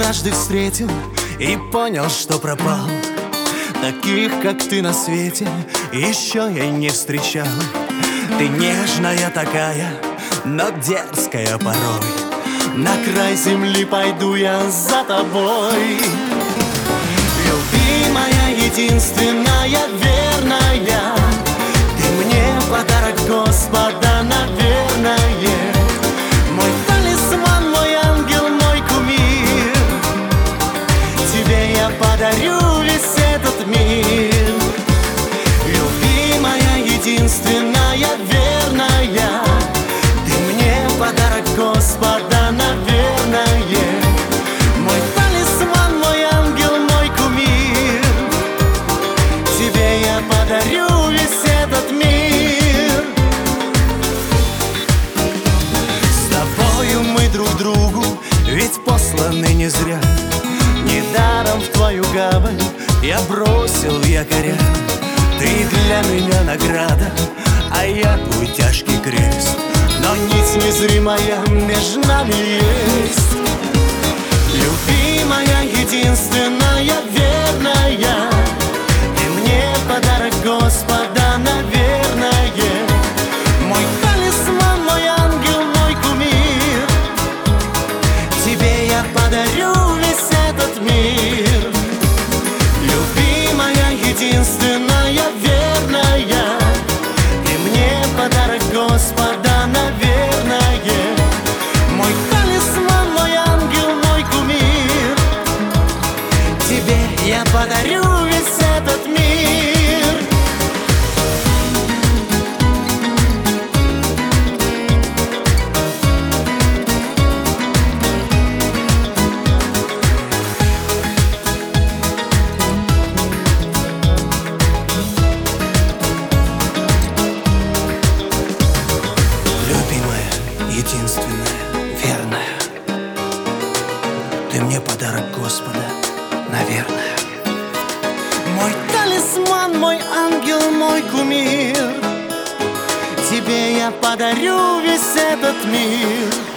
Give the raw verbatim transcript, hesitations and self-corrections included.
однажды встретил и понял, что пропал. Таких, как ты, на свете еще я не встречал. Ты нежная такая, но дерзкая порой. На край земли пойду я за тобой. Любимая, единственная, верная, ты мне подарок Господа, наверное. Мой талисман, мой ангел, мой кумир. Тебе я подарю весь этот мир. Любимая, единственная, верная, ты мне подарок Господа, наверное. Мой талисман, мой ангел, мой кумир. Тебе я подарю весь этот мир. С тобою мы друг другу ведь посланы не зря. Недаром в твою гавань я бросил якоря. Ты для меня награда, а я твой тяжкий крест. Но нить незримая между нами есть. Любимая, единственная, верная, ты мне подарок Господа, наверное. Мой талисман, мой ангел, мой кумир. Тебе я подарю весь этот мир. Любимая, единственная, верная, ты мне подарок Господа, наверное. Мой талисман, мой ангел, мой кумир. Тебе я подарю весь этот мир. Единственная, верная, ты мне подарок Господа, наверное. Мой талисман, мой ангел, мой кумир. Тебе я подарю весь этот мир.